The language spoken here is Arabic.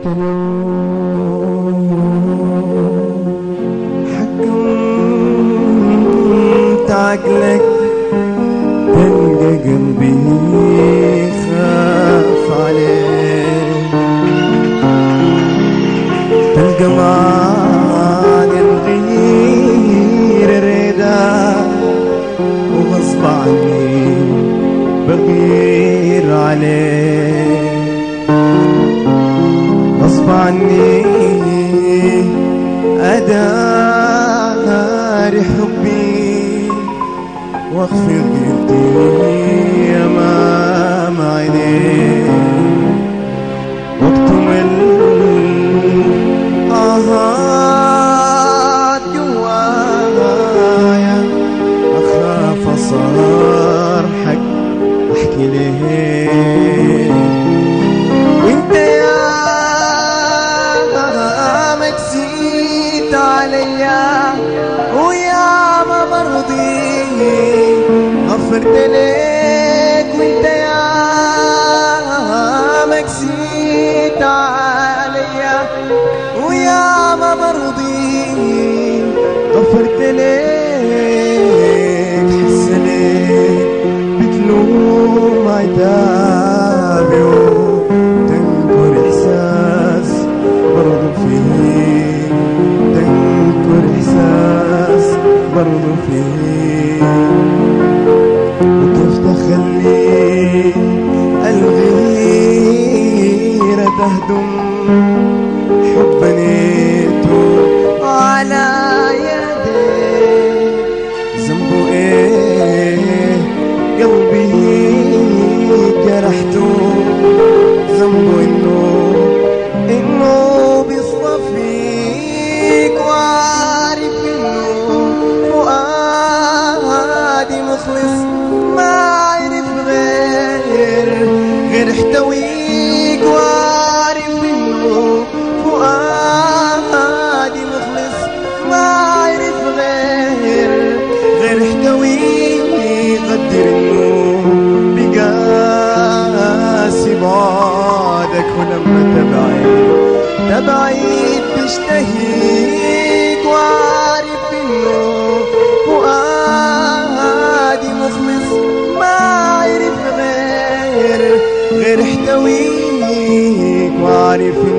حكمت عقلك تلقى قلبي خاف عليك، تلقى معاني الغير ريدا وغصب عني بغير عليك، غصب عني أداري حبي واخفي غيرتي أمام عينيك، واكتم الآهات جوايا أخاف أصارحك أحكي ليك، وانت يا مكسيت عليا ويا ما برضي غفرت ليك، وانت يا مكسيت عليا ويا ما برضي غفرت ليك، حس ليك بتلوم عتابي وتنكر إحساس برضو فيك، تنكر إحساس برضو فيك، وكيف تخلي الغيرة تهدم حب بنيته على يديك، ذنبه ايه قلبي جرحته، ذنبه انه بيصطفيك، وعارف انه فؤادي مخلص ما عرف غير احتويك، وعارف انه فؤادي مخلص ما عرف غير احتويك، قدر انه بقاسي بعدك، ولما تبعيد بيشتهيك، وعارف انه فؤادي مخلص ما عرف غير احتويك، وعارف